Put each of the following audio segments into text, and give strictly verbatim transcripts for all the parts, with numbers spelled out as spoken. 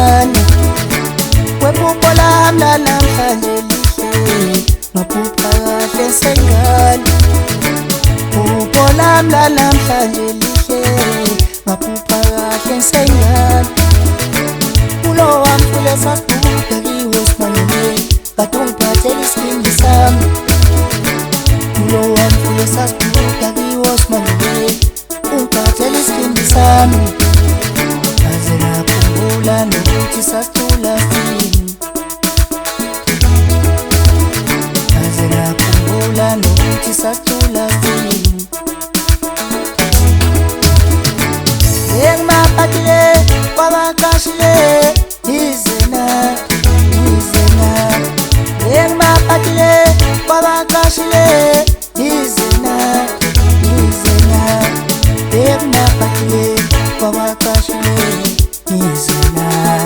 sengane wephupho lami lanamhlanje lihle ngaphupha kahle sengane phupho lami lanamhlanje lihle ngaphupha kahle sengane kulo wamfule sasibuda kiwo simanele kade ungiphathela isibindi sami kulo wamfule sasibuda kiwo simanele ungiphathela isibindi sami aze ngakhumbula nokuthi sasicula sini aze ngakhumbula nokuthi sasicula sini engimaphathile kwabaqashile izena izena engimaphathile kwabaqashile izena izena engimaphathile kwabaqashile izena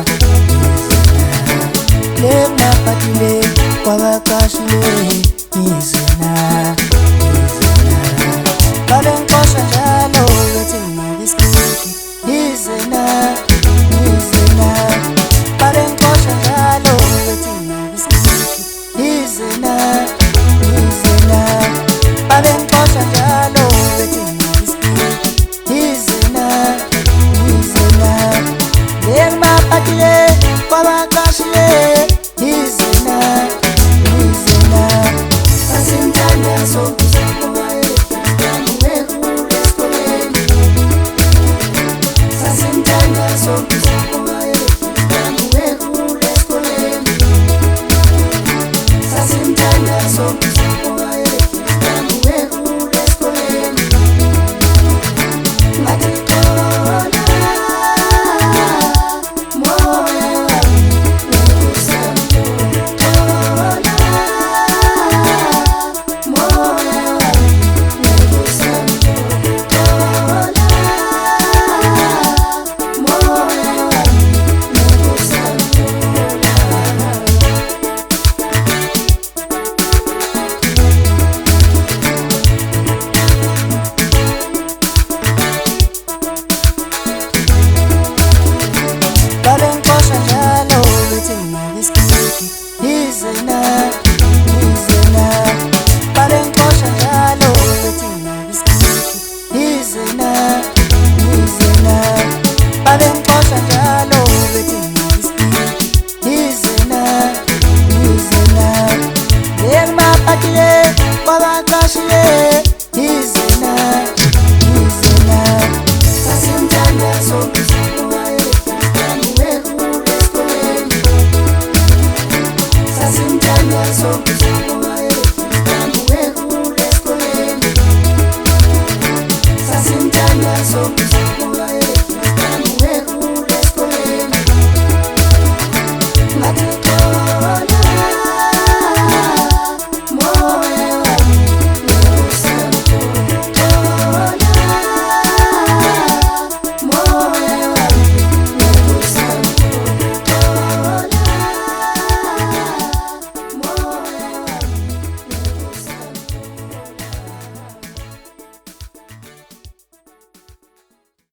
izena engimaphathile kwabaqashile izena izena balengikosha njalo bethi ngibisiki izena izena balengikosha njalo bethi ngibisiki izena izena balengikosha njalo bethi ngibisiki izena izena engimaphathile kwabaqashile izena izena sasimthanda sokuzakuba izena izena balengikosha njalo bethi ngibisiki izena izena balengikosha njalo bethi ngibisiki izena izena engimaphathile kwabaqashile izena izena sasimthanda sokuzakuba sasimthanda sokuzakuba sasimthanda sokuzakuba